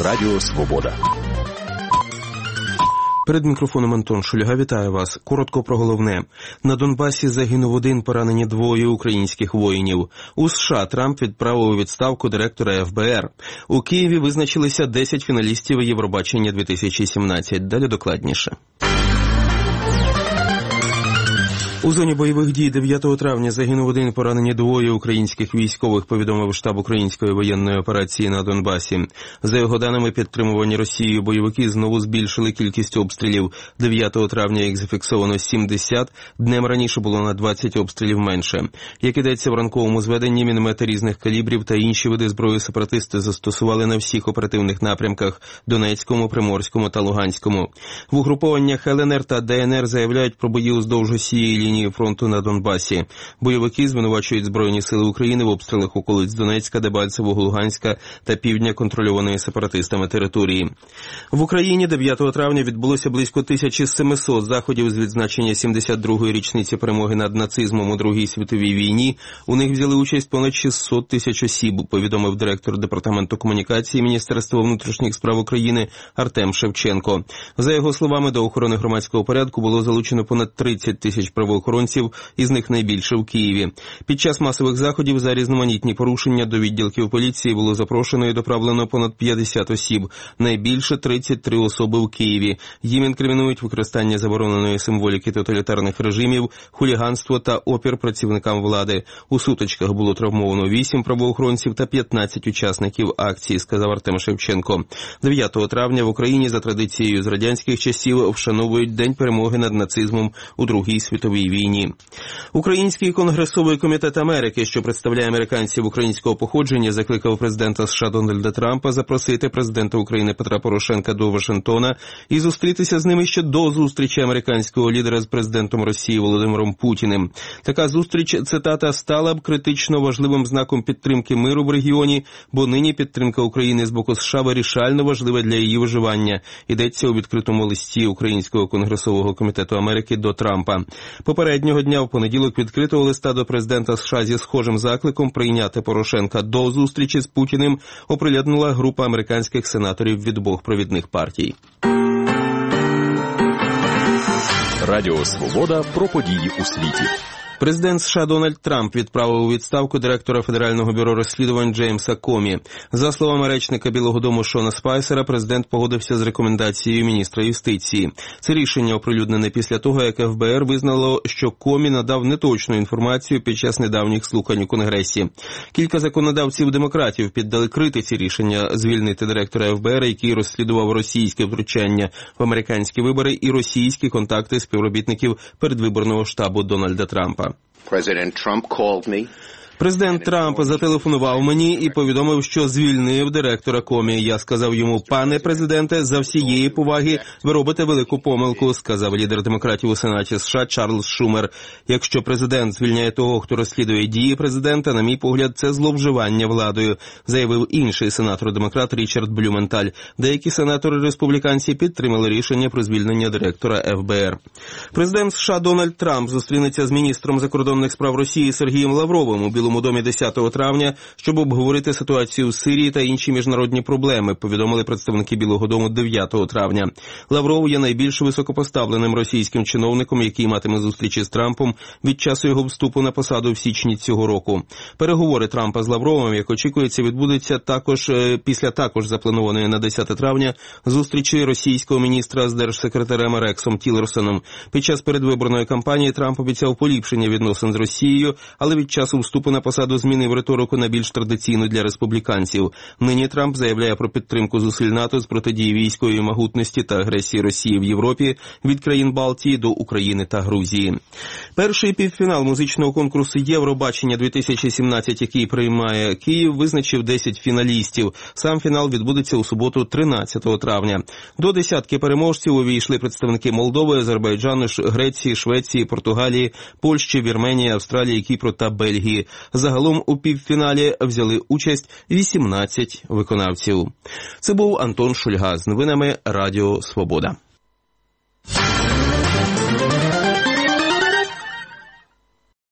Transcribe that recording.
Радіо Свобода. Перед мікрофоном Антон Шульга, вітаю вас. Коротко про головне. На Донбасі загинув один, поранені двоє українських воїнів. У США Трамп відправив у відставку директора ФБР. У Києві визначилися 10 фіналістів Євробачення 2017. Далі докладніше. У зоні бойових дій 9 травня загинув один, поранені двоє українських військових, повідомив штаб української воєнної операції на Донбасі. За його даними, підтримувані Росією бойовики знову збільшили кількість обстрілів. 9 травня їх зафіксовано 70, днем раніше було на 20 обстрілів менше. Як ідеться в ранковому зведенні, міномети різних калібрів та інші види зброї сепаратисти застосували на всіх оперативних напрямках – Донецькому, Приморському та Луганському. В угрупованнях ЛНР та ДНР заявляють про бої уздовж усієї лінії фронту на Донбасі. Бойовики звинувачують Збройні сили України в обстрілах околиць Донецька, Дебальцевого, Луганська та півдня контрольованої сепаратистами території. В Україні 9 травня відбулося близько 1700 заходів з відзначення 72-ї річниці перемоги над нацизмом у Другій світовій війні. У них взяли участь понад 600 тисяч осіб, повідомив директор Департаменту комунікації Міністерства внутрішніх справ України Артем Шевченко. За його словами, до охорони громадського порядку було залучено понад 30 тисяч правоохоронців, із них найбільше в Києві. Під час масових заходів за різноманітні порушення до відділків поліції було запрошено і доправлено понад 50 осіб, найбільше 33 особи в Києві. Їм інкримінують використання забороненої символіки тоталітарних режимів, хуліганство та опір працівникам влади. У сутичках було травмовано 8 правоохоронців та 15 учасників акції, сказав Артем Шевченко. 9 травня в Україні за традицією з радянських часів вшановують День перемоги над нацизмом у Другій світовій війні. Український Конгресовий комітет Америки, що представляє американців українського походження, закликав президента США Дональда Трампа запросити президента України Петра Порошенка до Вашингтона і зустрітися з ними ще до зустрічі американського лідера з президентом Росії Володимиром Путіним. Така зустріч, цитата, стала б критично важливим знаком підтримки миру в регіоні, бо нині підтримка України з боку США вирішально важлива для її виживання, йдеться у відкритому листі Українського Конгресового комітету Америки до Трампа. Попереднього дня в понеділок відкритого листа до президента США зі схожим закликом прийняти Порошенка до зустрічі з Путіним оприлюднила група американських сенаторів від обох провідних партій. Радіо Свобода про події у світі. Президент США Дональд Трамп відправив у відставку директора Федерального бюро розслідувань Джеймса Комі. За словами речника Білого дому Шона Спайсера, президент погодився з рекомендацією міністра юстиції. Це рішення оприлюднене після того, як ФБР визнало, що Комі надав неточну інформацію під час недавніх слухань у Конгресі. Кілька законодавців-демократів піддали критиці рішення звільнити директора ФБР, який розслідував російське втручання в американські вибори і російські контакти співробітників передвиборного штабу Дональда Трампа. Президент Трамп зателефонував мені і повідомив, що звільнив директора Комі. Я сказав йому: «Пане президенте, за всієї поваги ви робите велику помилку», сказав лідер демократів у Сенаті США Чарльз Шумер. «Якщо президент звільняє того, хто розслідує дії президента, на мій погляд, це зловживання владою», заявив інший сенатор-демократ Річард Блюменталь. Деякі сенатори-республіканці підтримали рішення про звільнення директора ФБР. Президент США Дональд Трамп зустрінеться з міністром закордонних справ Росії Сергієм Лавровим у Білому домі 10 травня, щоб обговорити ситуацію в Сирії та інші міжнародні проблеми, повідомили представники Білого дому 9 травня. Лавров є найбільш високопоставленим російським чиновником, який матиме зустрічі з Трампом від часу його вступу на посаду в січні цього року. Переговори Трампа з Лавровим, як очікується, відбудуться після запланованої на 10 травня зустрічі російського міністра з держсекретарем Рексом Тілерсоном. Під час передвиборної кампанії Трамп обіцяв поліпшення відносин з Росією, але від часу вступу на посаду змінив риторику на більш традиційну для республіканців. Нині Трамп заявляє про підтримку зусиль НАТО з протидії військової могутності та агресії Росії в Європі від країн Балтії до України та Грузії. Перший півфінал музичного конкурсу Євробачення 2017, який приймає Київ, визначив 10 фіналістів. Сам фінал відбудеться у суботу 13 травня. До десятки переможців увійшли представники Молдови, Азербайджану, Греції, Швеції, Португалії, Польщі, Вірменії, Австралії, Кіпру та Бельгії. Загалом у півфіналі взяли участь 18 виконавців. Це був Антон Шульга з новинами Радіо Свобода.